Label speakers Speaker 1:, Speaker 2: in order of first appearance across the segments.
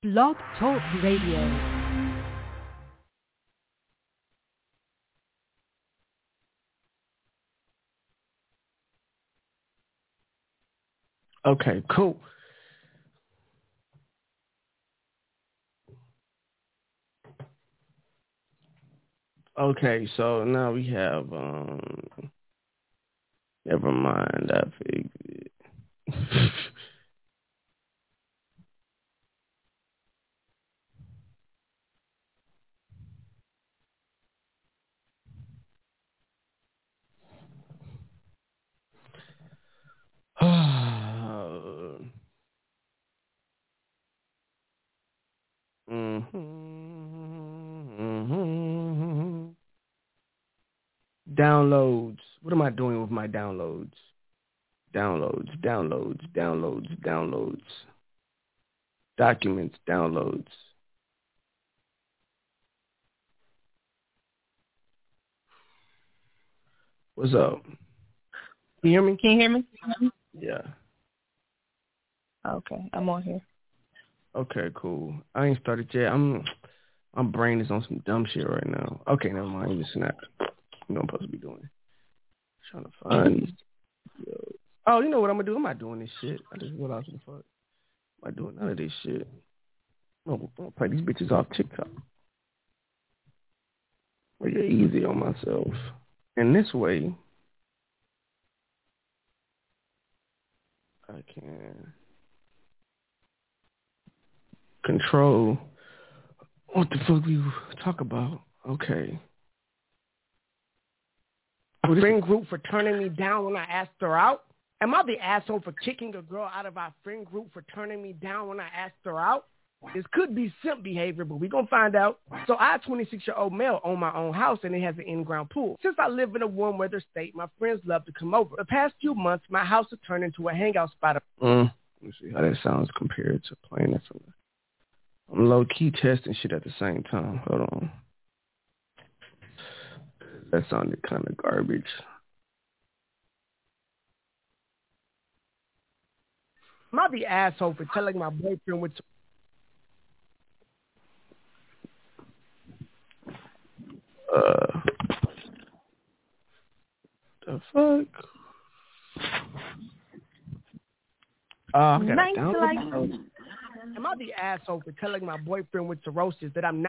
Speaker 1: Blog Talk Radio.
Speaker 2: Okay, cool. Okay, so now we have never mind, I figured. Downloads. What am I doing with my downloads? Downloads. Documents, downloads. What's up? Can you hear me?
Speaker 3: Can you hear me?
Speaker 2: Yeah.
Speaker 3: Okay, I'm on here.
Speaker 2: Okay, cool. I ain't started yet. My brain is on some dumb shit right now. Okay, never mind. You just snap. You know what I'm supposed to be doing. Trying to find these. Oh, you know what I'm gonna do? I'm not doing this shit. I just realized what the fuck. I'm not doing none of this shit. I'm gonna play these bitches off TikTok. Make it easy on myself. And this way, I can control what the fuck we talk about. Okay. Friend group for turning me down when I asked her out? Am I the asshole for kicking a girl out of our friend group for turning me down when I asked her out? This could be simp behavior, but we gonna find out. So I, 26-year-old male, own my own house, and it has an in-ground pool. Since I live in a warm weather state, my friends love to come over. The past few months, my house has turned into a hangout spot. Let me see how that sounds compared to playing it from. I'm low-key testing shit at the same time. Hold on. That sounded kind of garbage. Am I the asshole for telling my boyfriend what? The fuck? I got
Speaker 3: Nice
Speaker 2: down.
Speaker 3: like.
Speaker 2: Am I the asshole for telling my boyfriend with cirrhosis that I'm not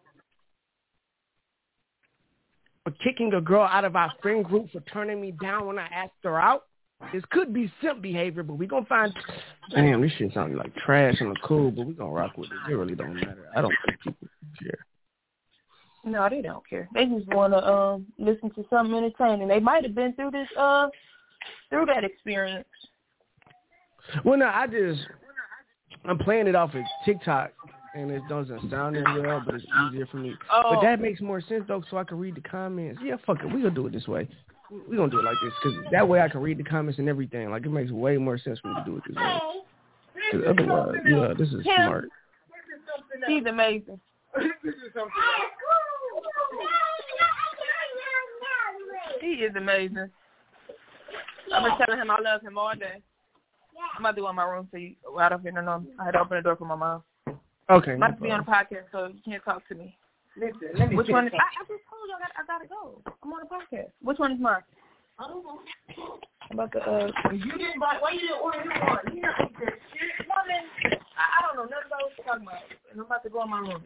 Speaker 2: for kicking a girl out of our friend group for turning me down when I asked her out? This could be simp behavior, but we gonna find. Damn, this shit sounds like trash and cool, but we gonna rock with it. It really don't matter. I don't think people care.
Speaker 3: No, they don't care. They just want to listen to something entertaining. They might have been through this through that experience.
Speaker 2: Well, no, I'm playing it off of TikTok, and it doesn't sound that well, but it's easier for me.
Speaker 3: Oh.
Speaker 2: But that makes more sense, though, so I can read the comments. Yeah, fuck it. We gonna do it this way. We gonna do it like this, because that way I can read the comments and everything. Like, it makes way more sense for me to do it this way. Because otherwise, yeah, this is smart.
Speaker 3: She's amazing. He is amazing. I've been telling him I love him all day. I'm about to go in my room so you right up in the room. I had to open the door for my mom.
Speaker 2: Okay.
Speaker 3: I'm about to be on a podcast, so you can't talk to me. Listen, which one is... I just told you I gotta go. I'm on a podcast. Which one is mine? I don't know. I'm about to, You didn't buy... Why you didn't order this one? You never eat that shit. Woman, I don't know nothing about what you're talking about. And I'm about to go in my room.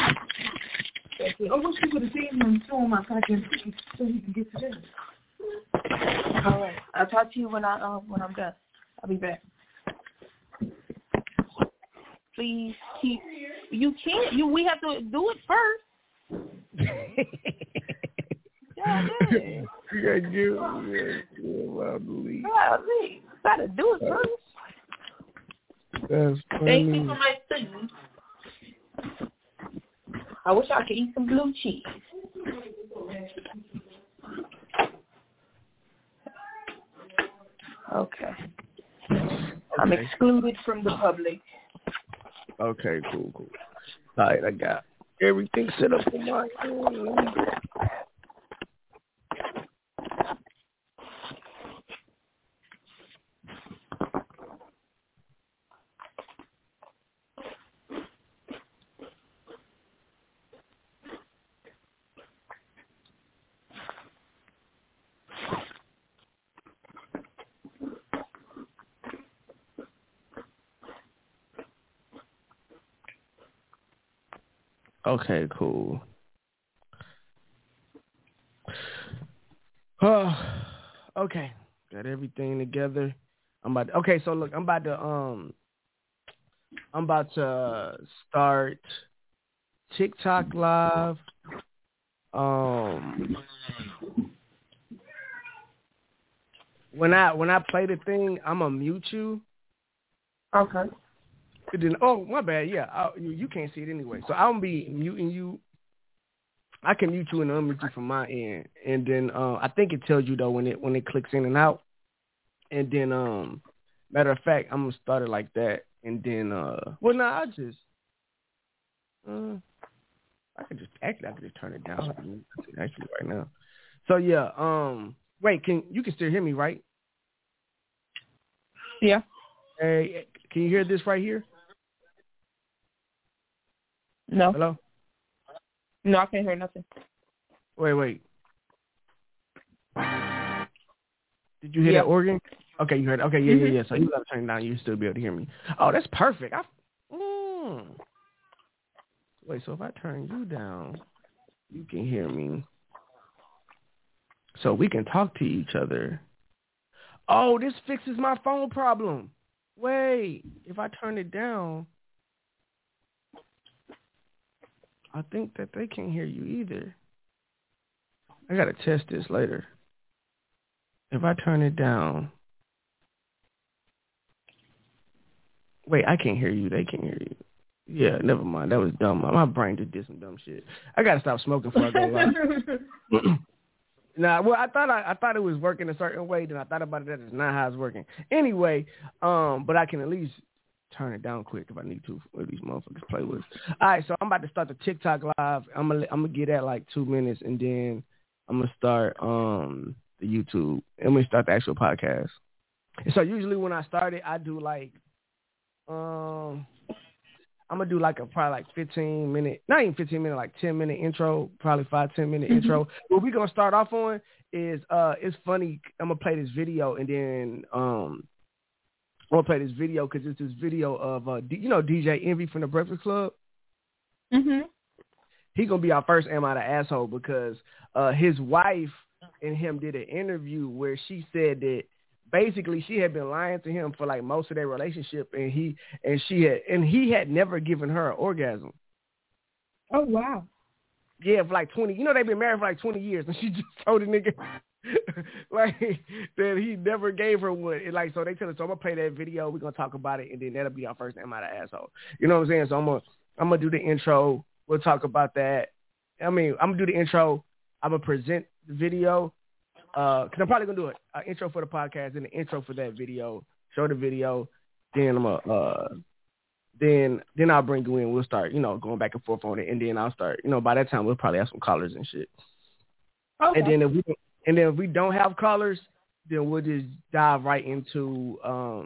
Speaker 3: I wish you would have seen him showing my podcast so he can get to this. All right. I'll talk to you when I'm done. I'll be back. Please keep. You can't. We have to do it first. Yeah,
Speaker 2: You gotta give I believe.
Speaker 3: Golly, gotta do it first.
Speaker 2: That's funny.
Speaker 3: Thank you for my food. I wish I could eat some blue cheese. Okay. I'm excluded from the public.
Speaker 2: Okay, cool. All right, I got everything set up for my own. Okay, cool. Okay, got everything together. Okay, so look, I'm about to start TikTok live. When I play the thing, I'm gonna mute you.
Speaker 3: Okay.
Speaker 2: Then, oh, my bad. Yeah, you can't see it anyway, so I'm gonna be muting you. I can mute you and unmute you from my end, and then I think it tells you though when it clicks in and out. And then matter of fact, I'm gonna start it like that, and then I could just turn it down. I can actually right now. So yeah, wait, you can still hear me, right?
Speaker 3: Yeah.
Speaker 2: Hey, can you hear this right here?
Speaker 3: No.
Speaker 2: Hello?
Speaker 3: No, I can't hear nothing.
Speaker 2: Wait. Did you hear that organ? Okay, you heard it. Okay, yeah. So you gotta turn it down. You still be able to hear me. Oh, that's perfect. Wait, so if I turn you down, you can hear me. So we can talk to each other. Oh, this fixes my phone problem. Wait, if I turn it down, I think that they can't hear you either. I gotta test this later. If I turn it down. Wait, I can't hear you. They can't hear you. Yeah, never mind. That was dumb. My brain just did some dumb shit. I gotta stop smoking before I go live. Nah, well, I thought it was working a certain way. Then I thought about it. That is not how it's working. Anyway, but I can at least turn it down quick if I need to for these motherfuckers play with. All right, so I'm about to start the TikTok live. I'm gonna get at like 2 minutes, and then I'm gonna start the YouTube. I'm gonna start the actual podcast. So usually when I start it, I do like I'm gonna do like probably like 15 minute, not even 15 minute, like 10-minute intro, probably 5-10 minute intro. What we gonna start off on is it's funny. I'm gonna play this video and then I'm gonna play this video because it's this video of DJ Envy from the Breakfast Club. He gonna be our first Am I the Asshole because his wife and him did an interview where she said that basically she had been lying to him for like most of their relationship, and he had never given her an orgasm.
Speaker 3: Oh wow.
Speaker 2: Yeah, for like 20. They've been married for like 20 years, and she just told the nigga like that he never gave her one. And like so they tell us, so I'm gonna play that video. We're gonna talk about it, and then that'll be our first Am I the Asshole. You know what I'm saying? So I'm gonna do the intro. We'll talk about that. I'm gonna do the intro. I'm gonna present the video. Cause I'm probably gonna do an intro for the podcast and an intro for that video. Show the video, then then I'll bring you in. We'll start, going back and forth on it, and then I'll start. By that time we'll probably have some callers and shit. Okay. And then if we don't have callers, then we'll just dive right into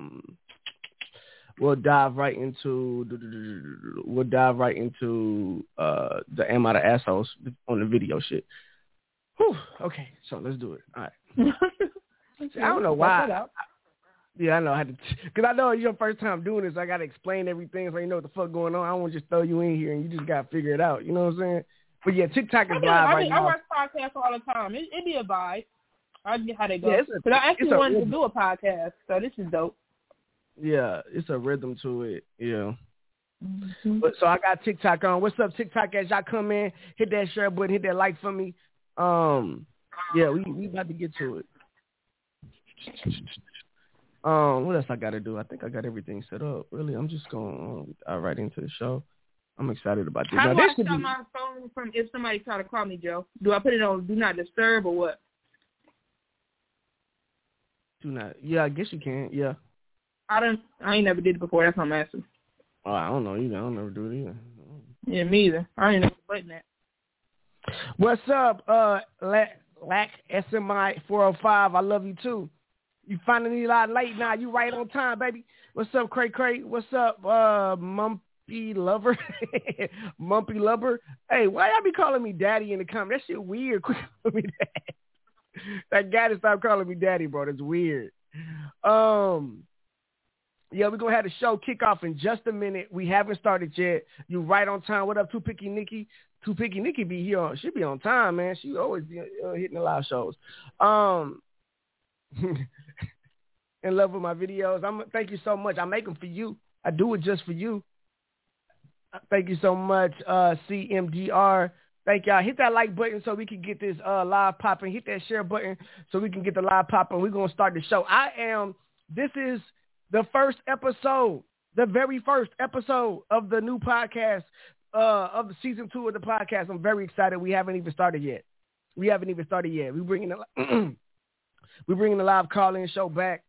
Speaker 2: the Am I the Assholes on the video shit. Whew, okay, so let's do it. All right. I don't know why. Yeah, I know. Because I know it's your first time doing this. I got to explain everything so you know what the fuck going on. I don't want to just throw you in here and you just got to figure it out. You know what I'm saying? But yeah, TikTok is live right now.
Speaker 3: I watch podcasts all the time. It be a vibe. I get how they go. But I actually wanted to do a podcast, so this is dope.
Speaker 2: Yeah, it's a rhythm to it. Yeah. Mm-hmm. But so I got TikTok on. What's up, TikTok? As y'all come in, hit that share button, hit that like for me. Yeah, we about to get to it. What else I got to do? I think I got everything set up. Really, I'm just going right into the show. I'm excited about this.
Speaker 3: How do I stop my phone from if somebody try to call me, Joe? Do I put it on Do Not Disturb or what?
Speaker 2: Do not. Yeah, I guess you can. Yeah.
Speaker 3: I ain't never did it before. That's what I'm asking.
Speaker 2: Oh, I don't know either. I don't never do it either.
Speaker 3: Yeah, me either. I ain't never button that.
Speaker 2: What's up, Lack SMI 405? I love you too. You finally a lot late now. You right on time, baby. What's up, Cray Cray? What's up, Mumpy Lover? Mumpy Lover. Hey, why y'all be calling me daddy in the comments? That shit weird. Quit calling me that. That guy to stop calling me daddy, bro. That's weird. Yeah, we're going to have the show kick off in just a minute. We haven't started yet. You right on time. What up, Too Picky Nikki? Too Picky Nikki be here. She be on time, man. She always be hitting the live shows. In love with my videos. Thank you so much. I make them for you. I do it just for you. Thank you so much, CMDR. Thank y'all. Hit that like button so we can get this live popping. Hit that share button so we can get the live popping. We're going to start the show. This is the first episode, the very first episode of the new podcast, of the season 2 of the podcast. I'm very excited. We haven't even started yet. We're bringing the live call-in show back.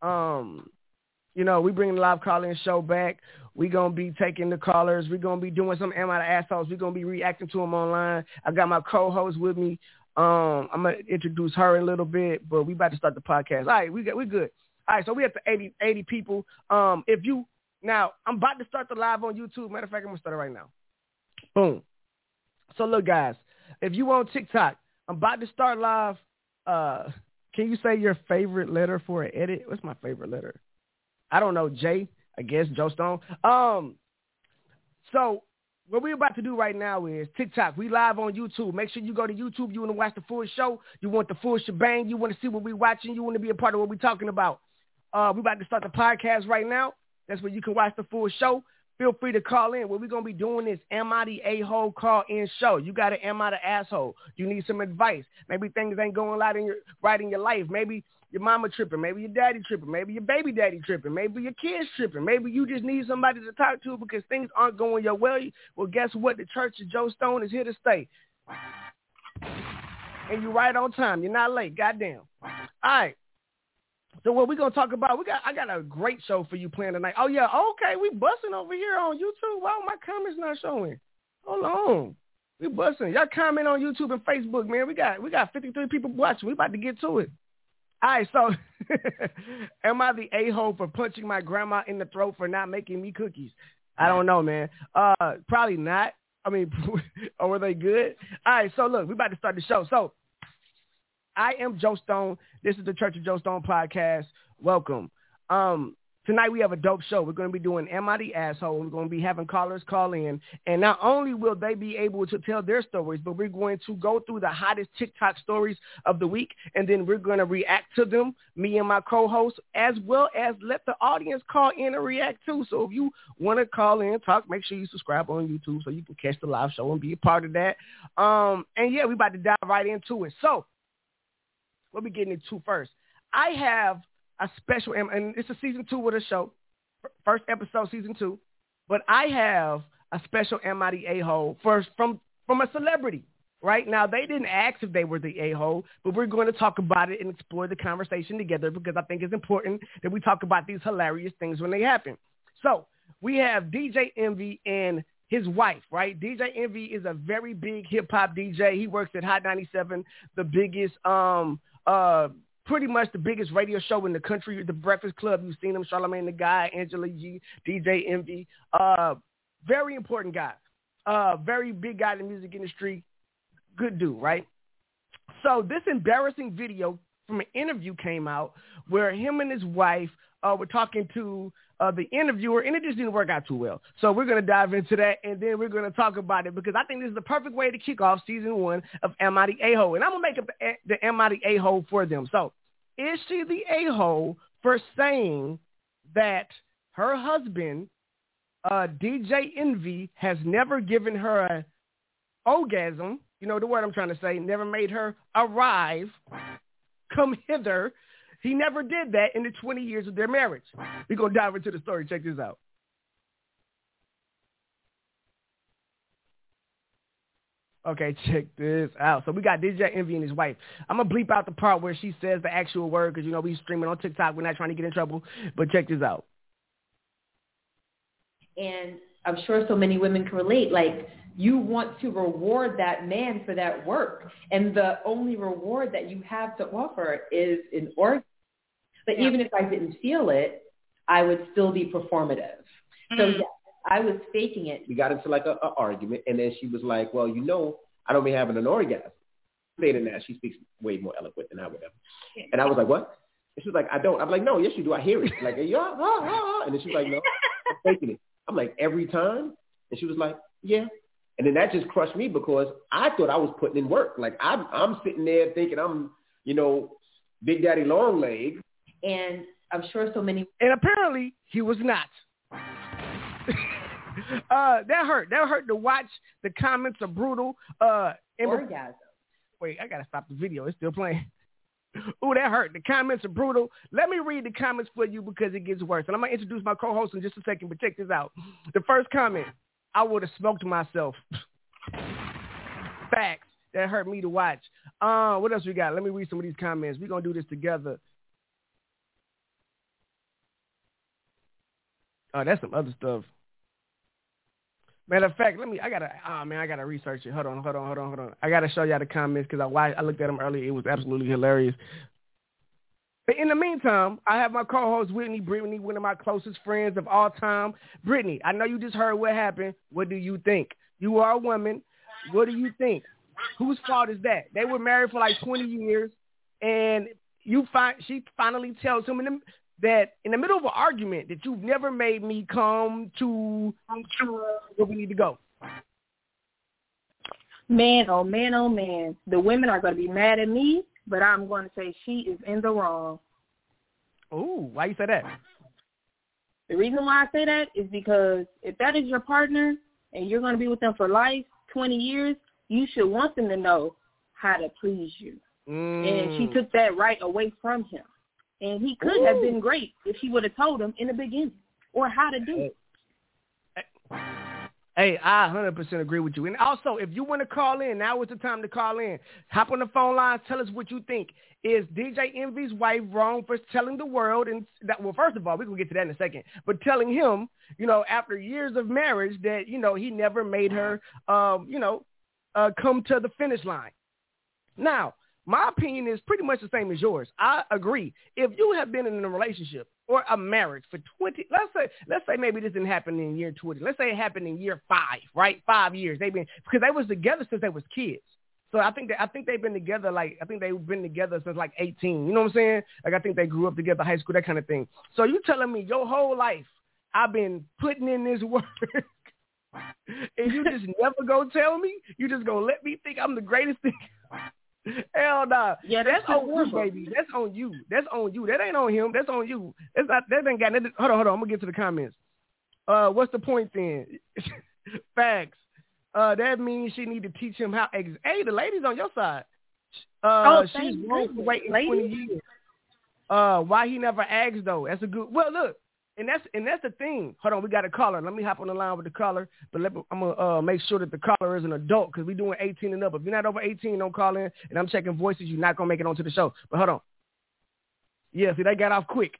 Speaker 2: We're bringing the live call-in show back. We're going to be taking the callers. We're going to be doing some Am I the Assholes. We're going to be reacting to them online. I got my co-host with me. I'm going to introduce her in a little bit, but we about to start the podcast. All right, we're good. All right, so we have to 80 people. Now, I'm about to start the live on YouTube. Matter of fact, I'm going to start it right now. Boom. So, look, guys, if you on TikTok, I'm about to start live. Can you say your favorite letter for an edit? What's my favorite letter? I don't know, J, I guess, Joe Stone. So what we're about to do right now is TikTok. We live on YouTube. Make sure you go to YouTube. You want to watch the full show. You want the full shebang. You want to see what we're watching. You want to be a part of what we're talking about. We're about to start the podcast right now. That's where you can watch the full show. Feel free to call in. What we're going to be doing is Am I the A-hole call-in show. You got to Am I the asshole? You need some advice. Maybe things ain't going right in your life. Maybe your mama tripping. Maybe your daddy tripping. Maybe your baby daddy tripping. Maybe your kids tripping. Maybe you just need somebody to talk to because things aren't going your way. Well, guess what? The Church of Joe Stone is here to stay. And you're right on time. You're not late. Goddamn. All right. So what we're going to talk about, I got a great show for you playing tonight. Oh, yeah. Okay. We busting over here on YouTube. Why are my comments not showing? Hold on. We busting. Y'all comment on YouTube and Facebook, man. We got 53 people watching. We about to get to it. All right. So am I the a-hole for punching my grandma in the throat for not making me cookies? I don't know, man. Probably not. I mean, or were they good? All right. So look, we about to start the show. So I am Joe Stone. This is the Church of Joe Stone podcast. Welcome. Tonight we have a dope show. We're going to be doing Am I the Asshole? We're going to be having callers call in. And not only will they be able to tell their stories, but we're going to go through the hottest TikTok stories of the week. And then we're going to react to them, me and my co-host, as well as let the audience call in and react too. So if you want to call in and talk, make sure you subscribe on YouTube so you can catch the live show and be a part of that. And yeah, we're about to dive right into it. So what we getting into first? I have a special, and it's a season 2 with a show, first episode, season 2. But I have a special Am I the A-hole first from a celebrity. Right now, they didn't ask if they were the a-hole, but we're going to talk about it and explore the conversation together because I think it's important that we talk about these hilarious things when they happen. So we have DJ Envy and his wife, right? DJ Envy is a very big hip hop DJ. He works at Hot 97, the biggest, pretty much the biggest radio show in the country, The Breakfast Club. You've seen him, Charlamagne the Guy, Angela Yee, DJ Envy. Very important guy. Very big guy in the music industry. Good dude, right? So this embarrassing video from an interview came out where him and his wife were talking to the interviewer, and it just didn't work out too well. So we're going to dive into that, and then we're going to talk about it because I think this is the perfect way to kick off season 1 of Am I the A-hole? And I'm going to make up the Am I the A-hole for them. So is she the A-hole for saying that her husband, DJ Envy, has never given her an orgasm, you know the word I'm trying to say, never made her arrive, come hither? He never did that in the 20 years of their marriage. We're going to dive into the story. Check this out. Okay, check this out. So we got DJ Envy and his wife. I'm going to bleep out the part where she says the actual word because, you know, we streaming on TikTok. We're not trying to get in trouble. But check this out.
Speaker 4: And I'm sure so many women can relate. Like, you want to reward that man for that work. And the only reward that you have to offer is an orgasm. But even if I didn't feel it, I would still be performative. So, yeah, I was faking it.
Speaker 5: We got into like a argument, and then she was like, well, you know, I don't be having an orgasm. Saying that, she speaks way more eloquent than I would have. And I was like, what? And she was like, I don't. I'm like, no, yes, you do. I hear it. Like, yeah, and then she was like, no, I'm faking it. I'm like, every time? And she was like, yeah. And then that just crushed me because I thought I was putting in work. Like, I'm sitting there thinking I'm, Big Daddy Longleg.
Speaker 4: And I'm sure so many.
Speaker 2: And apparently he was not. That hurt. That hurt to watch. The comments are brutal.
Speaker 4: Orgasm.
Speaker 2: Wait, I got to stop the video. It's still playing. Ooh, that hurt. The comments are brutal. Let me read the comments for you because it gets worse. And I'm going to introduce my co-host in just a second, but check this out. The first comment, I would have smoked myself. Facts. That hurt me to watch. What else we got? Let me read some of these comments. We're going to do this together. Oh, that's some other stuff. Matter of fact, I gotta research it. Hold on. I gotta show y'all the comments because I looked at them earlier. It was absolutely hilarious. But in the meantime, I have my co-host, Brittany, one of my closest friends of all time. Brittany, I know you just heard what happened. What do you think? You are a woman. What do you think? Whose fault is that? They were married for like 20 years, and she finally tells him that in the middle of an argument that you've never made me come to where we need to go.
Speaker 3: Man, oh man, oh man. The women are going to be mad at me, but I'm going to say she is in the wrong.
Speaker 2: Ooh, why you say that?
Speaker 3: The reason why I say that is because if that is your partner and you're going to be with them for life, 20 years, you should want them to know how to please you. And she took that right away from him. And he could have been great if she would have told him in the beginning or how to do it.
Speaker 2: Hey, I 100% agree with you. And also, if you want to call in, now is the time to call in. Hop on the phone lines. Tell us what you think. Is DJ Envy's wife wrong for telling the world? And well, first of all, we're going to get to that in a second. But telling him, after years of marriage that, he never made her, come to the finish line. Now, my opinion is pretty much the same as yours. I agree. If you have been in a relationship or a marriage for 20, let's say maybe this didn't happen in year 20. Let's say it happened in year 5, right? 5 years. Because they was together since they was kids. So I think they've been together since like 18. You know what I'm saying? Like I think they grew up together, high school, that kind of thing. So you telling me your whole life I've been putting in this work and you just never go tell me? You just gonna let me think I'm the greatest thing? Hell nah.
Speaker 3: Yeah,
Speaker 2: that's on you, baby. That's on you. That ain't on him. That's on you. That ain't got nothing. Hold on. I'm gonna get to the comments. What's the point then? Facts. That means she need to teach him how. Hey, the ladies on your side. She's wrong for waiting 20 years. Why he never asked though? That's a good. Well, look. And that's the thing. Hold on, we got a caller. Let me hop on the line with the caller. But I'm gonna make sure that the caller is an adult because we're doing 18 and up. If you're not over 18, don't call in. And I'm checking voices. You're not gonna make it onto the show. But hold on. Yeah, see, they got off quick.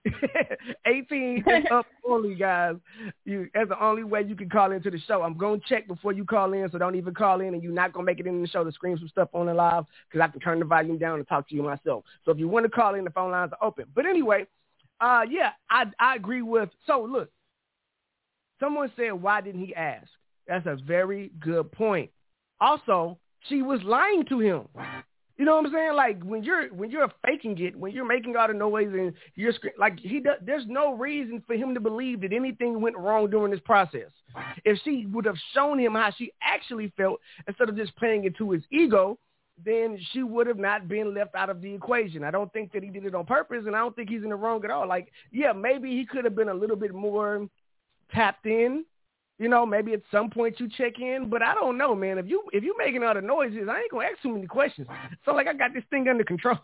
Speaker 2: 18 and up only, guys. That's the only way you can call into the show. I'm gonna check before you call in, so don't even call in. And you're not gonna make it in the show to scream some stuff on the live because I can turn the volume down and talk to you myself. So if you want to call in, the phone lines are open. But anyway. Yeah, I agree with. So look, someone said, why didn't he ask? That's a very good point. Also, she was lying to him. You know what I'm saying? Like when you're faking it, when you're making all the noise and you're like there's no reason for him to believe that anything went wrong during this process. If she would have shown him how she actually felt instead of just playing into his ego, then she would have not been left out of the equation. I don't think that he did it on purpose, and I don't think he's in the wrong at all. Like, yeah, maybe he could have been a little bit more tapped in. Maybe at some point you check in, but I don't know, man. If you making all the noises, I ain't gonna ask too many questions. So like I got this thing under control.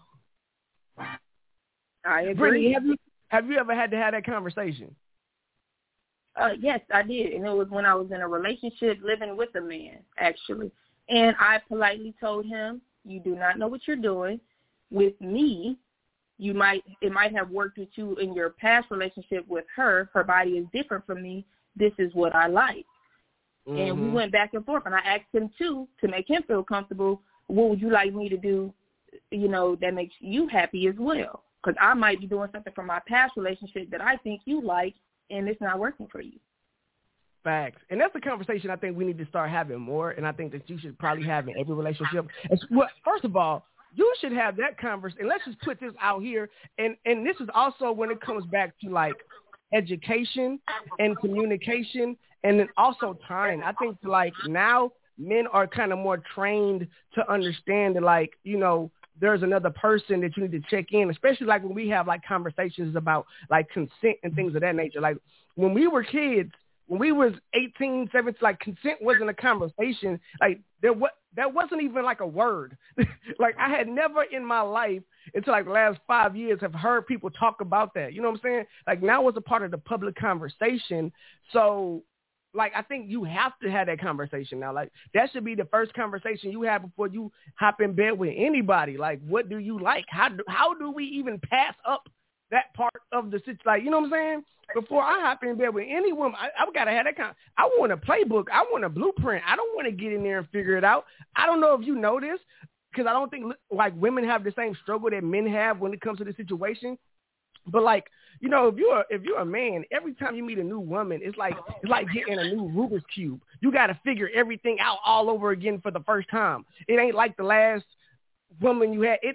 Speaker 3: I agree.
Speaker 2: Brittany, have you ever had to have that conversation?
Speaker 3: Yes, I did, and it was when I was in a relationship living with a man, actually. And I politely told him, you do not know what you're doing. With me, it might have worked with you in your past relationship with her. Her body is different from me. This is what I like. Mm-hmm. And we went back and forth. And I asked him, too, to make him feel comfortable, what would you like me to do, that makes you happy as well? Because I might be doing something from my past relationship that I think you like, and it's not working for you.
Speaker 2: Facts. And that's a conversation I think we need to start having more, and I think that you should probably have in every relationship. Well, first of all, you should have that conversation. And let's just put this out here. And this is also when it comes back to like education and communication, and then also time. I think like now men are kind of more trained to understand that, like, you know, there's another person that you need to check in, especially like when we have like conversations about like consent and things of that nature. Like when we were kids, when we was 18, 17, like consent wasn't a conversation. Like that wasn't even like a word. Like I had never in my life until like the last 5 years have heard people talk about that. You know what I'm saying? Like now it's a part of the public conversation. So like, I think you have to have that conversation now. Like, that should be the first conversation you have before you hop in bed with anybody. Like, what do you like? How do we even pass up that part of the situation? Like, you know what I'm saying? Before I hop in bed with any woman, I've got to have that kind. I want a playbook. I want a blueprint. I don't want to get in there and figure it out. I don't know if you know this, because I don't think, like, women have the same struggle that men have when it comes to the situation. But like, you know, if you're a man, every time you meet a new woman, it's like getting a new Rubik's Cube. You got to figure everything out all over again for the first time. It ain't like the last woman you had. It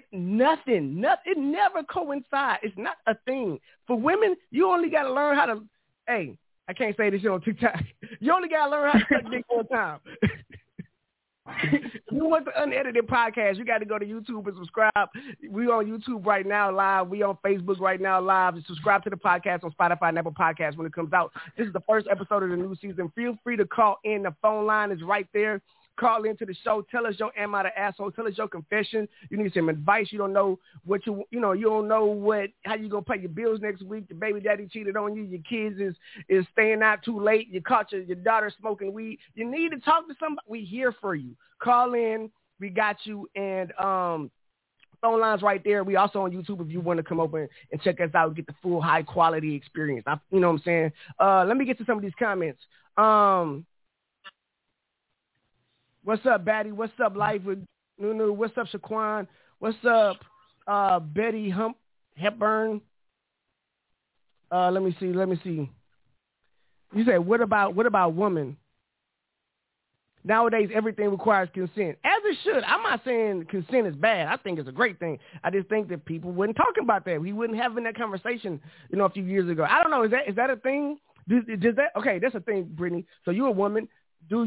Speaker 2: never coincides. It's not a thing. For women, you only got to learn how to. Hey, I can't say this shit on TikTok. You only got to learn how to suck dick one time. If you want the unedited podcast, you got to go to YouTube and subscribe. We on YouTube right now live. We on Facebook right now live. And subscribe to the podcast on Spotify and Apple Podcasts when it comes out. This is the first episode of the new season. Feel free to call in. The phone line is right there. Call into the show. Tell us your am I the asshole. Tell us your confession. You need some advice. You don't know what you don't know how you gonna pay your bills next week. Your baby daddy cheated on you. Your kids is staying out too late. You caught your daughter smoking weed. You need to talk to somebody. We here for you. Call in. We got you. And phone lines right there. We also on YouTube if you want to come over and check us out and get the full high quality experience. You know what I'm saying? Let me get to some of these comments. What's up, Batty? What's up, Life with Nunu? What's up, Shaquan? What's up, Betty Hepburn? Let me see. You said, what about women? Nowadays, everything requires consent, as it should. I'm not saying consent is bad. I think it's a great thing. I just think that people wouldn't talking about that. We wouldn't having that conversation, a few years ago. I don't know. Is that a thing? Does that? Okay, that's a thing, Brittany. So you're a woman. Do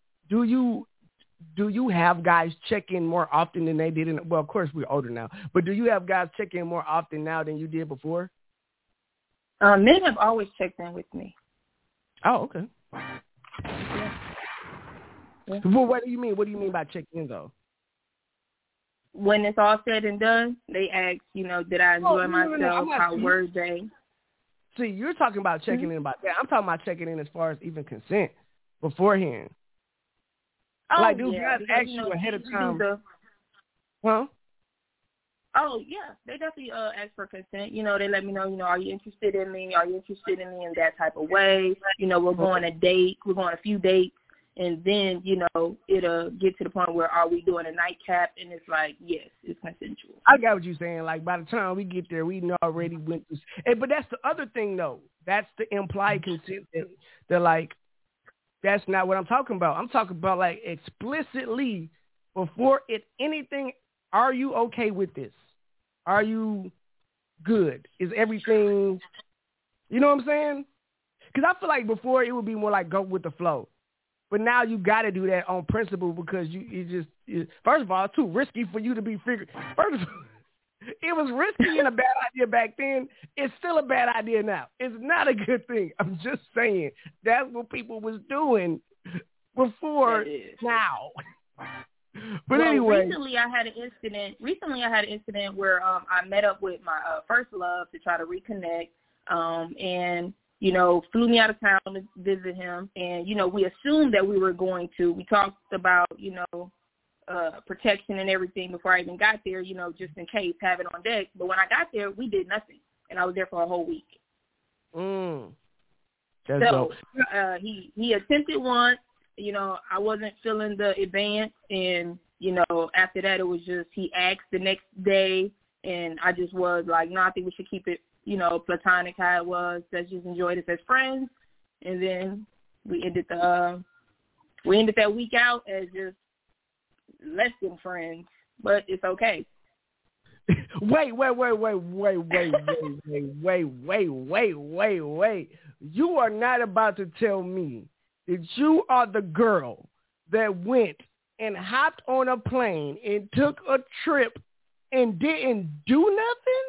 Speaker 2: you have guys check in more often than they did? Well, of course, we're older now. But do you have guys check in more often now than you did before?
Speaker 3: Men have always checked in with me.
Speaker 2: Oh, okay.
Speaker 3: Yeah.
Speaker 2: Well, what do you mean? What do you mean by check in, though?
Speaker 3: When it's all said and done, they ask, did I enjoy myself? How were they?
Speaker 2: See, you're talking about checking in about that. I'm talking about checking in as far as even consent beforehand.
Speaker 3: Oh,
Speaker 2: do guys ask you ahead of time? Huh?
Speaker 3: Oh, yeah. They definitely ask for consent. They let me know, are you interested in me? Are you interested in me in that type of way? We're going a date. We're going a few dates. And then, it'll get to the point where are we doing a nightcap? And it's like, yes, it's consensual.
Speaker 2: I got what you're saying. Like, by the time we get there, we already went through. But that's the other thing, though. That's the implied consent. They're like, that's not what I'm talking about. I'm talking about, like, explicitly before anything, are you okay with this? Are you good? Is everything, you know what I'm saying? Because I feel like before it would be more like go with the flow. But now you got to do that on principle because first of all, it's too risky for you to be figured. First of all, it was risky and a bad idea back then. It's still a bad idea now. It's not a good thing. I'm just saying that's what people was doing before now. But anyway,
Speaker 3: recently I had an incident where I met up with my first love to try to reconnect, and flew me out of town to visit him, and we assumed that we were going to. We talked about protection and everything before I even got there, just in case, have it on deck. But when I got there, we did nothing, and I was there for a whole week. He attempted once. I wasn't feeling the advance, and after that it was just he asked the next day, and I just was like, no, I think we should keep it, platonic how it was. Let's just enjoy this as friends, and then we ended that week out as just less than friends, but it's okay.
Speaker 2: Wait. You are not about to tell me that you are the girl that went and hopped on a plane and took a trip and didn't do nothing?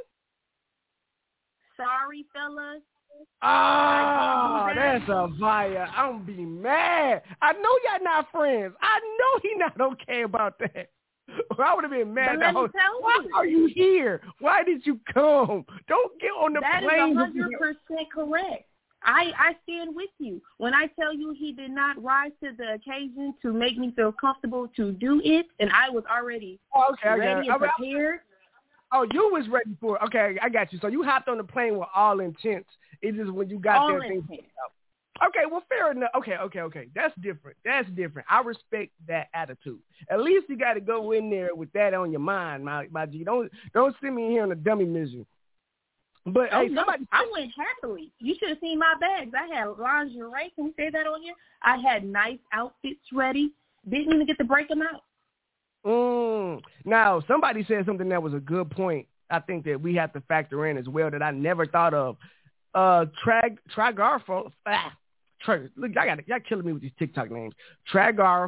Speaker 3: Sorry, fellas.
Speaker 2: Oh, that's a fire. I'm be mad. I know y'all not friends. I know he not okay about that. I would have been mad. Why are you here? Why did you come? Don't get on the plane.
Speaker 3: That is 100% correct. I stand with you. When I tell you he did not rise to the occasion to make me feel comfortable to do it, and I was already ready and prepared.
Speaker 2: Oh, you was ready for it. Okay, I got you. So you hopped on the plane with all intent. It's just when you got there. Okay, well, fair enough. Okay. That's different. I respect that attitude. At least you got to go in there with that on your mind, my G. Don't send me in here on a dummy mission. But hey,
Speaker 3: I went happily. You should have seen my bags. I had lingerie. Can we say that on here? I had nice outfits ready. Didn't even get to break them out.
Speaker 2: Now, somebody said something that was a good point. I think that we have to factor in as well that I never thought of. Tragar look, y'all killing me with these TikTok names. Tragar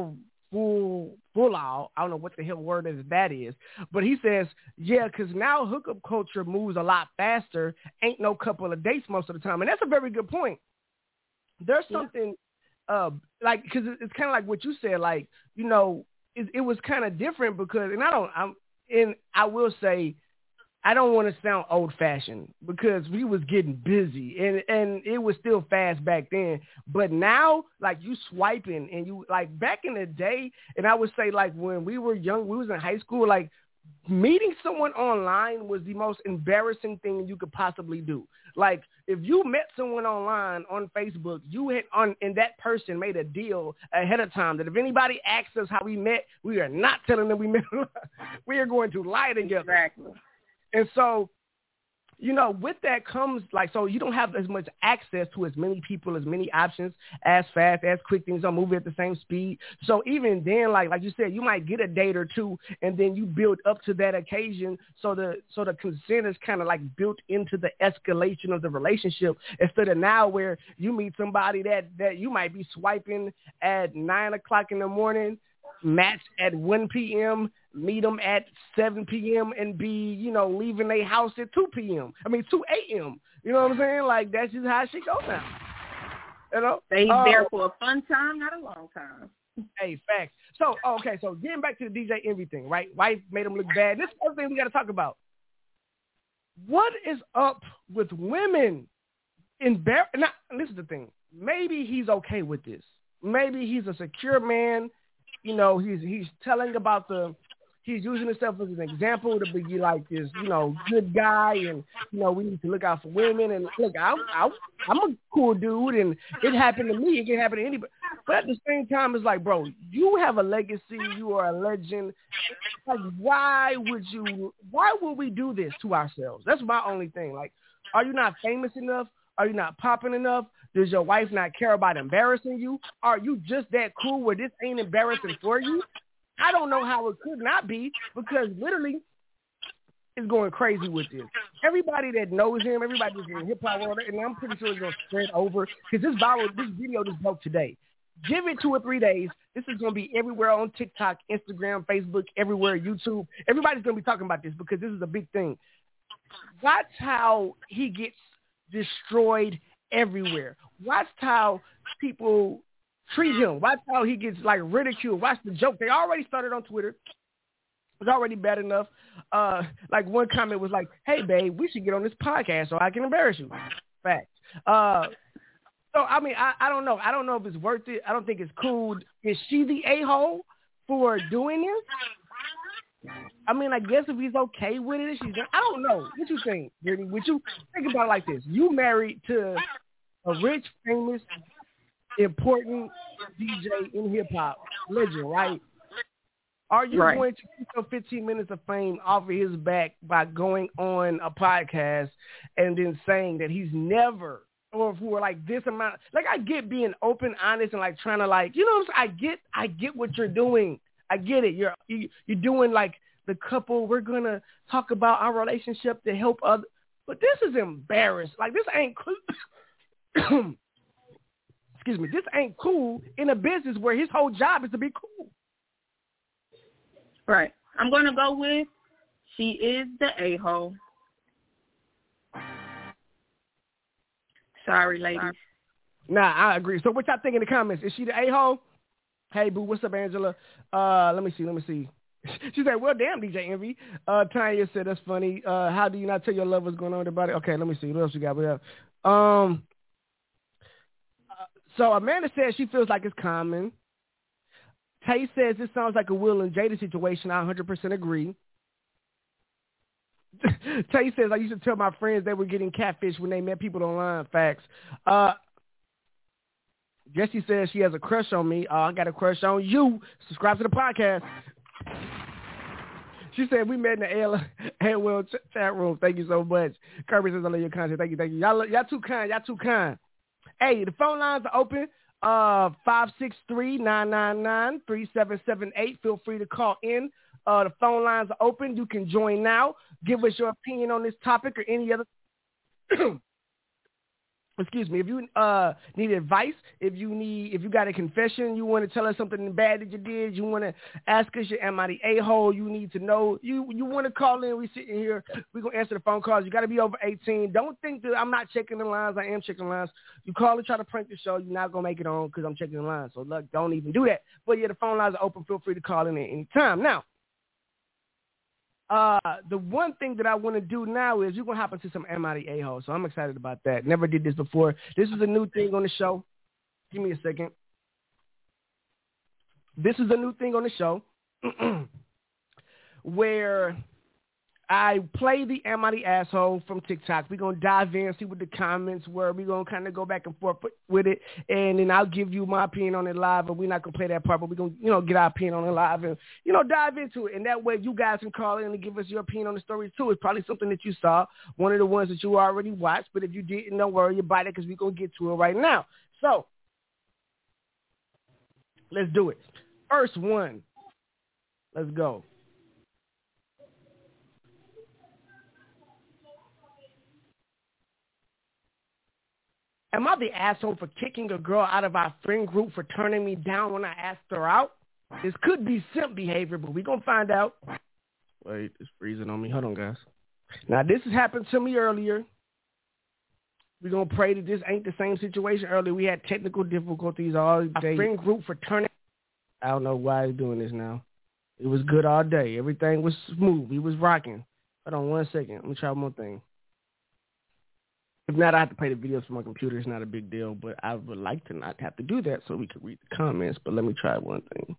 Speaker 2: Fulal. I don't know what the hell word that is, but he says, yeah, because now hookup culture moves a lot faster. Ain't no couple of dates most of the time, and that's a very good point. There's something like, because it's kind of like what you said, like, you know, it was kind of different because, and I will say, I don't want to sound old-fashioned because we was getting busy and it was still fast back then. But now, like, you swiping and you, like, back in the day, and I would say, like, when we were young, we was in high school, like, meeting someone online was the most embarrassing thing you could possibly do. Like, if you met someone online on Facebook, and that person made a deal ahead of time that if anybody asks us how we met, we are not telling them we met. We are going to lie together.
Speaker 3: Exactly.
Speaker 2: And so, you know, with that comes, like, so you don't have as much access to as many people, as many options, as fast, as quick. Things don't move at the same speed. So even then, like you said, you might get a date or two, and then you build up to that occasion. So the consent is kind of like built into the escalation of the relationship, instead of now where you meet somebody that you might be swiping at 9 o'clock in the morning, match at 1 p.m., meet them at 7 p.m. and be, you know, leaving their house at 2 a.m. You know what I'm saying? Like, that's just how shit goes now. You know?
Speaker 3: They there for a fun time, not a long time.
Speaker 2: Hey, facts. So, okay, so getting back to the DJ Envy thing, right? Wife made him look bad. This is the other thing we got to talk about. What is up with women? Now, this is the thing. Maybe he's okay with this. Maybe he's a secure man. You know, he's telling about he's using himself as an example to be like this, you know, good guy, and, you know, we need to look out for women. And look, I'm a cool dude, and it happened to me. It can happen to anybody. But at the same time, it's like, bro, you have a legacy. You are a legend. Like, why would we do this to ourselves? That's my only thing. Like, are you not famous enough? Are you not popping enough? Does your wife not care about embarrassing you? Are you just that cool where this ain't embarrassing for you? I don't know how it could not be, because literally it's going crazy with this. Everybody that knows him, everybody that's in the hip-hop world, and I'm pretty sure it's going to spread over, because this video just broke today. Give it 2 or 3 days. This is going to be everywhere on TikTok, Instagram, Facebook, everywhere, YouTube. Everybody's going to be talking about this because this is a big thing. Watch how he gets destroyed everywhere. Watch how people treat him. Watch how he gets, like, ridiculed. Watch the joke. They already started on Twitter. It was already bad enough. Like, one comment was like, hey, babe, we should get on this podcast so I can embarrass you. Facts. So, I mean, I don't know. I don't know if it's worth it. I don't think it's cool. Is she the a-hole for doing this? I mean, I guess if he's okay with it, I don't know. What you think, Brittany? Would you think about it like this? You married to a rich, famous, important DJ in hip-hop legend, right? Are you going to keep your 15 minutes of fame off of his back by going on a podcast and then saying that he's never, or for like this amount? Like, I get being open, honest, and like trying to, like, you know what I'm saying? I get what you're doing. I get it. You're doing like the couple. We're going to talk about our relationship to help others. But this is embarrassed. Like, this ain't cool. Excuse me. This ain't cool in a business where his whole job is to be cool.
Speaker 3: Right. I'm going to go with she is the a-hole. Sorry, ladies.
Speaker 2: Nah, I agree. So what y'all think in the comments? Is she the a-hole? Hey, boo, what's up, Angela? Let me see. She said, well, damn, DJ Envy. Tanya said, that's funny. How do you not tell your love what's going on with the body? Okay, let me see. What else you got? So Amanda says she feels like it's common. Tay says this sounds like a Will and Jada situation. I 100% agree. Tay says, I used to tell my friends they were getting catfish when they met people online. Facts. Jessie says she has a crush on me. I got a crush on you. Subscribe to the podcast. She said we met in the AOL chat room. Thank you so much. Kirby says I love your content. Thank you. Y'all too kind. Hey, the phone lines are open. 563-999-3778. Feel free to call in. The phone lines are open. You can join now. Give us your opinion on this topic or any other. Excuse me. If you need advice, if you got a confession, you want to tell us something bad that you did, you want to ask us, am I the a-hole? You need to know. You want to call in. We sitting here. We're going to answer the phone calls. You got to be over 18. Don't think that I'm not checking the lines. I am checking the lines. You call and try to prank the show. You're not going to make it on because I'm checking the lines. So, look, don't even do that. But, yeah, the phone lines are open. Feel free to call in at any time. Now, the one thing that I want to do now is you're going to hop into some Am I the A-hole. So I'm excited about that. Never did this before. This is a new thing on the show. Give me a second. This is a new thing on the show where I play the Am I the Asshole from TikTok. We're going to dive in, see what the comments were. We're going to kind of go back and forth with it, and then I'll give you my opinion on it live, but we're not going to play that part, but we're going to, get our opinion on it live and, dive into it. And that way you guys can call in and give us your opinion on the stories too. It's probably something that you saw, one of the ones that you already watched, but if you didn't, don't worry about it because we're going to get to it right now. So let's do it. First one. Let's go. Am I the asshole for kicking a girl out of our friend group for turning me down when I asked her out? This could be simp behavior, but we're going to find out. Wait, it's freezing on me. Hold on, guys. Now, this has happened to me earlier. We're going to pray that this ain't the same situation earlier. We had technical difficulties all day. Our friend group for turning. I don't know why he's doing this now. It was good all day. Everything was smooth. We was rocking. Hold on 1 second. Let me try one more thing. If not, I have to play the videos from my computer. It's not a big deal, but I would like to not have to do that so we can read the comments. But let me try one thing.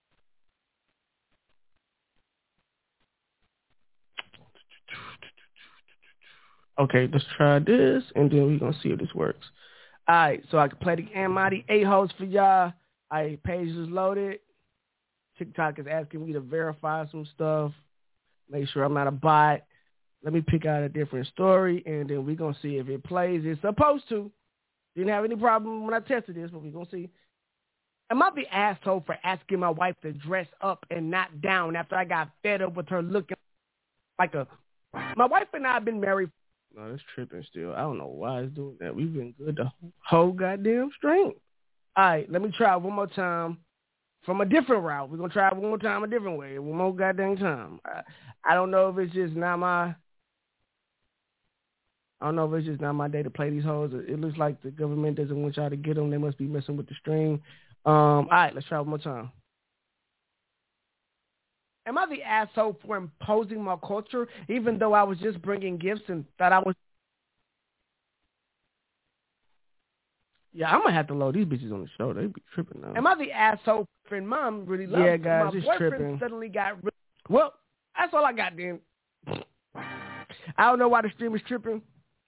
Speaker 2: Okay, let's try this, and then we're going to see if this works. All right, so I can play the Am I the A-holes for y'all. All right, page is loaded. TikTok is asking me to verify some stuff. Make sure I'm not a bot. Let me pick out a different story, and then we're going to see if it plays. It's supposed to. Didn't have any problem when I tested this, but we're going to see. Am I the asshole for asking my wife to dress up and not down after I got fed up with her looking like a... My wife and I have been married. No, that's tripping still. I don't know why it's doing that. We've been good the whole goddamn string. All right, let me try one more time from a different route. We're going to try it one more time a different way. One more goddamn time. I don't know if it's just not my... I don't know if it's just not my day to play these hoes. It looks like the government doesn't want y'all to get them. They must be messing with the stream. All right, let's try one more time. Am I the asshole for imposing my culture, even though I was just bringing gifts and thought I was... Yeah, I'm going to have to load these bitches on the show. They be tripping now. Am I the asshole for mom really loves me? Yeah, guys, it's tripping. Suddenly got... Well, that's all I got then. I don't know why the stream is tripping.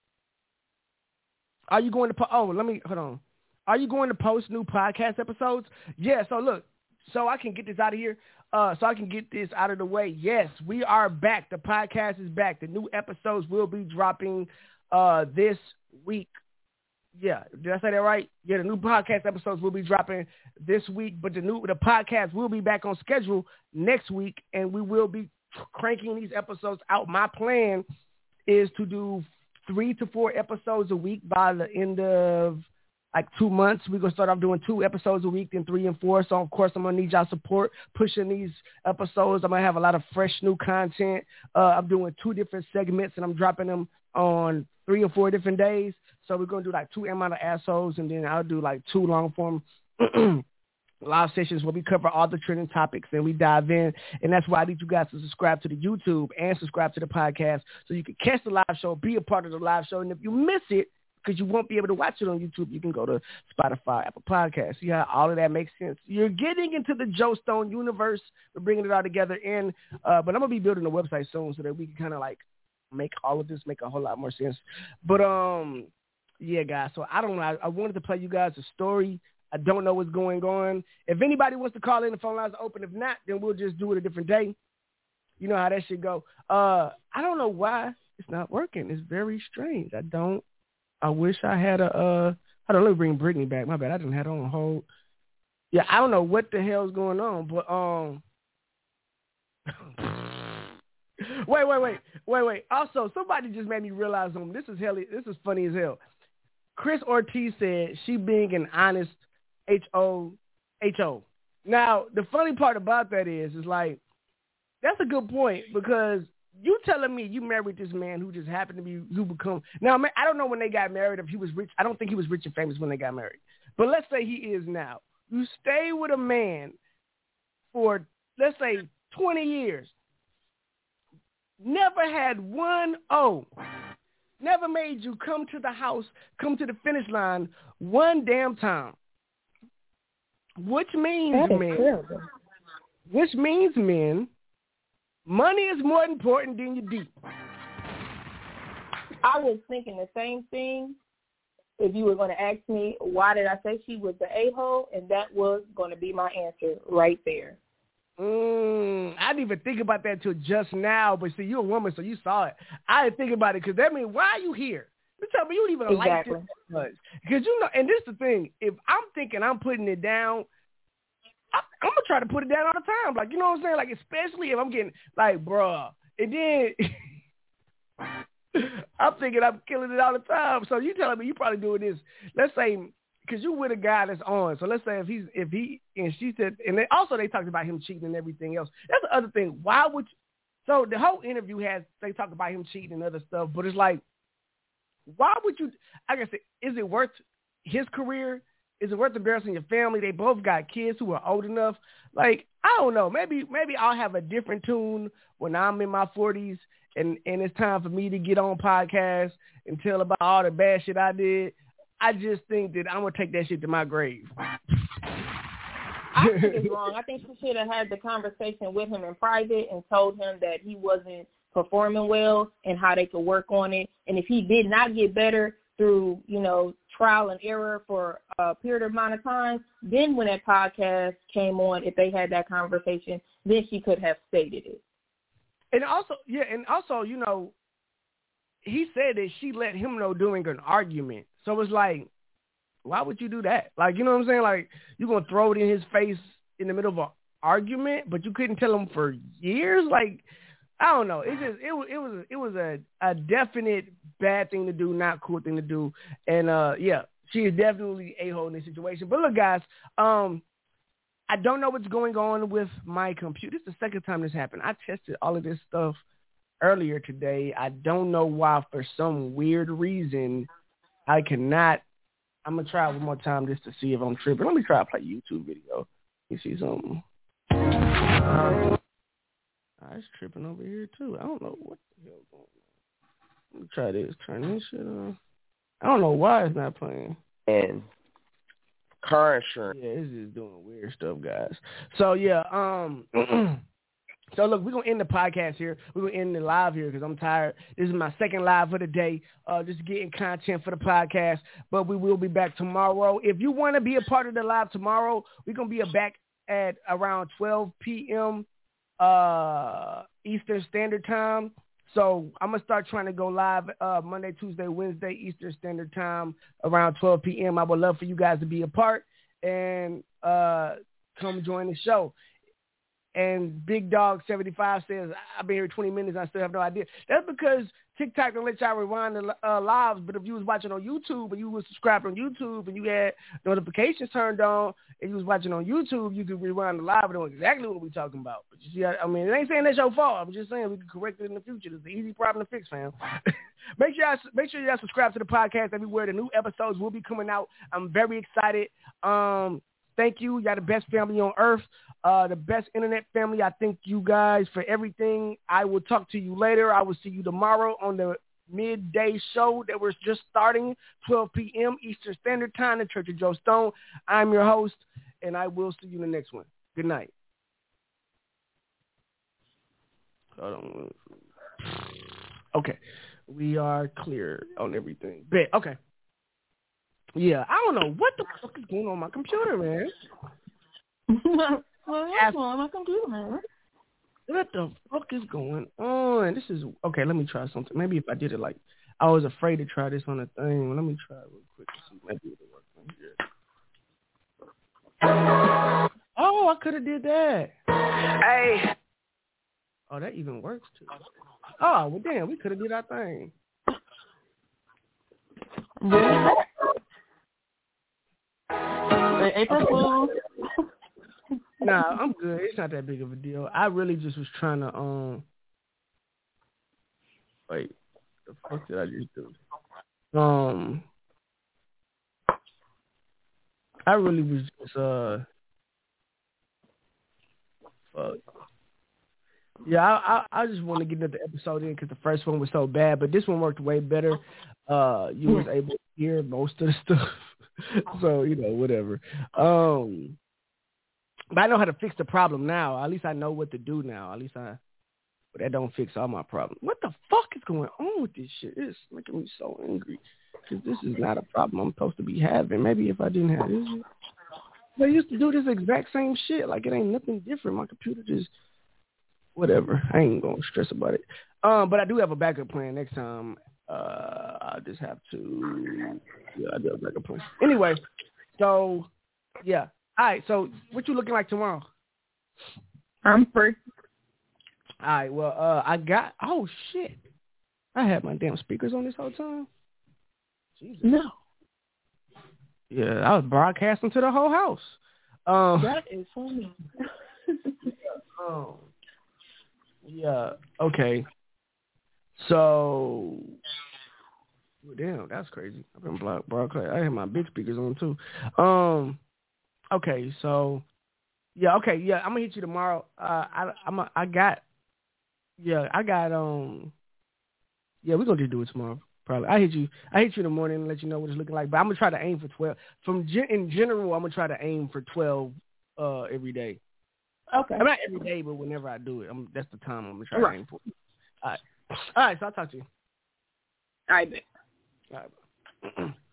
Speaker 2: Are you going to hold on. Are you going to post new podcast episodes? Yeah, so look, so I can get this out of here, so I can get this out of the way. Yes, we are back. The podcast is back. The new episodes will be dropping this week. Yeah, did I say that right? Yeah, the new podcast episodes will be dropping this week, but the podcast will be back on schedule next week, and we will be cranking these episodes out. My plan is to do 3 to 4 episodes a week by the end of like 2 months. We're going to start off doing 2 episodes a week, then 3 and 4. So, of course, I'm going to need y'all support pushing these episodes. I'm going to have a lot of fresh new content. I'm doing 2 different segments, and I'm dropping them on 3 or 4 different days. So we're going to do like 2 Am I the Assholes, and then I'll do like 2 long-form live sessions where we cover all the trending topics and we dive in. And that's why I need you guys to subscribe to the YouTube and subscribe to the podcast so you can catch the live show, be a part of the live show. And if you miss it, because you won't be able to watch it on YouTube, you can go to Spotify, Apple Podcasts. See how all of that makes sense? You're getting into the Joe Stone universe. We're bringing it all together in. But I'm going to be building a website soon so that we can kind of like make all of this make a whole lot more sense. But, yeah, guys. So I don't know. I wanted to play you guys a story. I don't know what's going on. If anybody wants to call in, the phone lines are open. If not, then we'll just do it a different day. You know how that should go. I don't know why it's not working. It's very strange. I wish I had hold on, let me bring Brittany back. My bad. I didn't have it on hold. Yeah, I don't know what the hell's going on, but wait. Also, somebody just made me realize something. This is funny as hell. Chris Ortiz said she being an honest H-O. Now, the funny part about that is like, that's a good point because you telling me you married this man who just happened to be, now, I don't know when they got married, if he was rich. I don't think he was rich and famous when they got married. But let's say he is now. You stay with a man for, let's say, 20 years. Never had one O. Never made you come to the house, come to the finish line one damn time. Which means, men, money is more important than your deep.
Speaker 3: I was thinking the same thing if you were going to ask me why did I say she was the a-hole, and that was going to be my answer right there.
Speaker 2: I didn't even think about that till just now, but see, you're a woman, so you saw it. I didn't think about it because that means, why are you here? You tell me you don't even like this much. Because, you know, and this is the thing, if I'm thinking I'm putting it down, I'm going to try to put it down all the time. Like, you know what I'm saying? Like, especially if I'm getting, like, bruh. And then I'm thinking I'm killing it all the time. So you telling me you probably doing this. Let's say, because you with a guy that's on. So let's say if he, and she said, and they talked about him cheating and everything else. That's the other thing. Why would you, so the whole interview they talk about him cheating and other stuff, but it's like, why would you, I guess, is it worth his career? Is it worth embarrassing your family? They both got kids who are old enough. Like, I don't know. Maybe I'll have a different tune when I'm in my 40s and it's time for me to get on podcasts and tell about all the bad shit I did. I just think that I'm going to take that shit to my grave.
Speaker 3: I think it's wrong. I think she should have had the conversation with him in private and told him that he wasn't performing well and how they could work on it. And if he did not get better through, you know, trial and error for a period of amount of time, then when that podcast came on, if they had that conversation, then she could have stated it.
Speaker 2: And also, you know, he said that she let him know during an argument. So it's like, why would you do that? Like, you know what I'm saying? Like, you're going to throw it in his face in the middle of an argument, but you couldn't tell him for years? Like, I don't know. It was a definite bad thing to do, not cool thing to do. And, yeah, she is definitely a-hole in this situation. But look, guys, I don't know what's going on with my computer. This is the second time this happened. I tested all of this stuff earlier today. I don't know why, for some weird reason, I cannot. I'm going to try it one more time just to see if I'm tripping. Let me try to play a YouTube video. You see something. It's tripping over here, too. I don't know what the hell going on. Let me try this. Turn this shit on. I don't know why it's not playing.
Speaker 6: And car insurance.
Speaker 2: Yeah, it's just doing weird stuff, guys. So, yeah, so, look, we're going to end the podcast here. We're going to end the live here because I'm tired. This is my second live for the day, just getting content for the podcast. But we will be back tomorrow. If you want to be a part of the live tomorrow, we're going to be back at around 12 p.m. Eastern Standard Time. So I'm going to start trying to go live Monday, Tuesday, Wednesday, Eastern Standard Time around 12 p.m. I would love for you guys to be a part and come join the show. And Big Dog 75 says, I've been here 20 minutes. I still have no idea. That's because TikTok don't let y'all rewind the lives. But if you was watching on YouTube and you was subscribed on YouTube and you had notifications turned on and you was watching on YouTube, you could rewind the live and know exactly what we're talking about. But you see, I mean, it ain't saying that's your fault. I'm just saying we can correct it in the future. It's an easy problem to fix, fam. Make sure y'all subscribe to the podcast everywhere. The new episodes will be coming out. I'm very excited. Thank you. Y'all the best family on earth. The best internet family. I thank you guys for everything. I will talk to you later. I will see you tomorrow on the midday show that we're just starting, 12 p.m. Eastern Standard Time, the Church of Joe Stone. I'm your host, and I will see you in the next one. Good night. Hold on. Okay. We are clear on everything. Bet. Okay. Yeah, I don't know what the fuck is going on my computer, man.
Speaker 3: Well, that's on my computer, man.
Speaker 2: What the fuck is going on? This is okay. Let me try something. Maybe if I did it like I was afraid to try this on a thing. Let me try it real quick to see. Maybe it'll work from here. Oh, I could have did that. Hey. Oh, that even works too. Oh, well, damn, we could have did our thing.
Speaker 3: April Fool.
Speaker 2: Nah, I'm good. It's not that big of a deal. I really just was trying to wait, the fuck did I just do? I really was just fuck. Yeah, I just want to get another episode in because the first one was so bad, but this one worked way better. You was able to hear most of the stuff, so whatever. But I know how to fix the problem now. At least I know what to do now. But that don't fix all my problems. What the fuck is going on with this shit? It's making me so angry because this is not a problem I'm supposed to be having. Maybe if I didn't have this, they used to do this exact same shit. Like it ain't nothing different. My computer just. Whatever. I ain't going to stress about it. But I do have a backup plan next time. I just have to... Yeah, I do have a backup plan. Anyway, so, yeah. All right, so what you looking like tomorrow?
Speaker 3: I'm free.
Speaker 2: All right, well, I got... Oh, shit. I had my damn speakers on this whole time? Jesus.
Speaker 3: No.
Speaker 2: Yeah, I was broadcasting to the whole house.
Speaker 3: That is funny.
Speaker 2: Yeah, okay. So, damn, that's crazy. I've been broadcast. I had my big speakers on too. Okay, so, yeah, I'm gonna hit you tomorrow. We're gonna just do it tomorrow. Probably. I hit you in the morning and let you know what it's looking like. But I'm gonna try to aim for 12. In general, I'm gonna try to aim for 12 every day.
Speaker 3: Okay.
Speaker 2: I'm not every day, but whenever I do it, that's the time I'm going to try to aim for. All right, so I'll talk to you.
Speaker 3: I bet.
Speaker 2: All right.